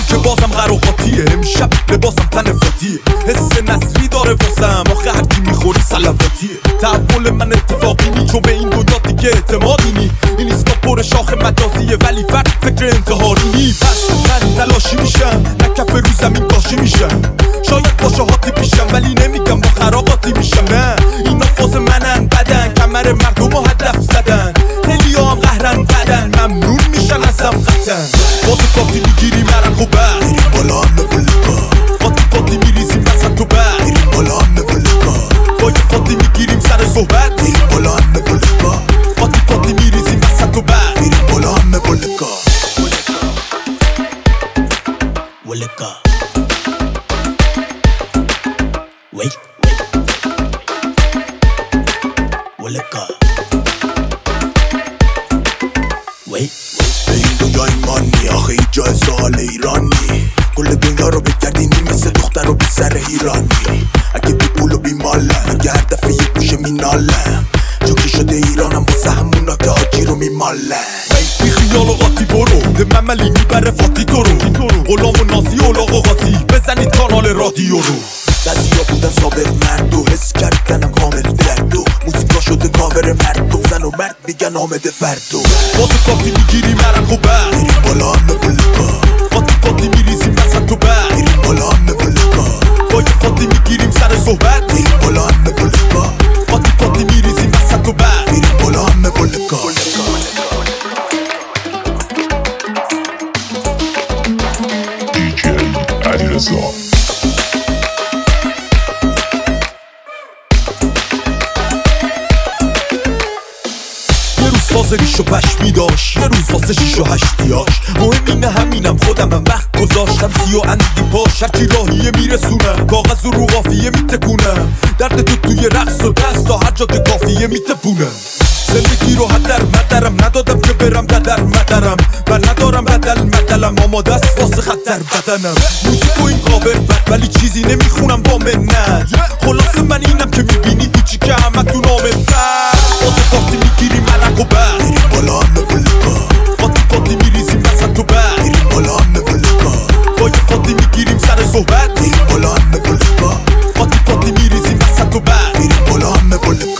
که بازم قراقاتیه، امشب لباسم تنفاتیه، حس نصری داره واسم، آخه هرچی میخوری سلواتیه. تحول من اتفاقی نی، چون به این دنیا دیگه اعتمادی نی. این ایستا پر شاخ مجازیه ولی فرد فکر انتحاری نی. پس من تلاشی میشم، نه کف رو زمین کاشی میشم. شاید با شهاتی پیشم ولی نمیگم با خراقاتی میشم. نه اینا فاز منن، بدن کمر مردم رو هدف زدن. خیلی هم قهرن بدن، ممنون میشن ازم قطن. باز پاتی میگیری مرم خوبه، میریم بالا همه ولکا. پاتی میریزیم وسط تو بر، میریم بالا همه ولکا. با یه فاتی میگیریم سر صحبت، میریم بالا همه ولکا. پاتی میریزیم وسط تو بر، میریم بالا همه ولکا. ولکا وی ولکا وی. به این دنیا ایمان نی، آخه هیچ جای سوال ایرانی. کل دنیا رو بگردینی مثل دختر و پسر ایرانی. اگه بی پول و بی مالم، اگه هر دفعه یه گوشه مینالم. چوکی شده ایرانم واسه همونا که حاجی رو میمالم. بی خیال و قاطی برو، ده مملی میبره فاتی تو رو. غلام و نازی اولاغ و غازی، بزنید کانال رادیو رو. بعضیا بودن سابق مرد و حس کردنم کامل درد و موسیقا شده کاور مرد و زن و مرد میگن آمده فردو. باز پاتی میگیری مرم خوبه، میریم بالا همه ولکا. پاتی میریزیم وسط تو بر، میریم بالا همه ولکا. با یه فاتی میگیریم سر صحبت، میریم بالا همه ولکا. پاتی میریزیم وسط تو بر، میریم بالا همه ولکا. دیجی علیرضا. فازریشو پشمی داشت، یه روز واسه 6 و 8یاش. مهم اینه همینم خودمم وقت گذاشتم 30 و اندی پاش. هرچی راهیه میرسونم، کاغذ و رو قافیه میتکونم. درد تو توی رقص و دست تا هر جا که کافیه میتپونم. زندگی رو هدر مدرم ندادم که برم ددر مدرم. و ندارم بدل مدلم، آماده است واسه خطر بدنم. موسیقی و این کاور بد ولی چیزی نمیخونم با منت. خلاصه من اینم که میبینی کوچی که همه تو نام فرد. واسه پاتی میگیری ملک و بر، میریم بالا همه ولکا. پاتی میریزیم وسط تو بر، میریم بالا همه ولکا. با یه فاتی میگیریم سر صحبت، میریم بالا همه ولکا. پاتی میریزیم وسط تو بر، میریم بالا همه ولکا.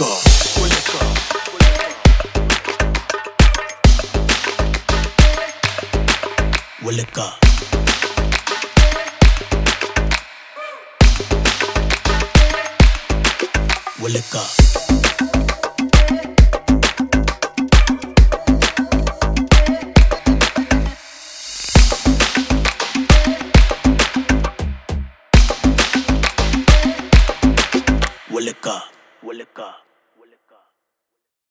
ولکا ولکا ولکا ولکا.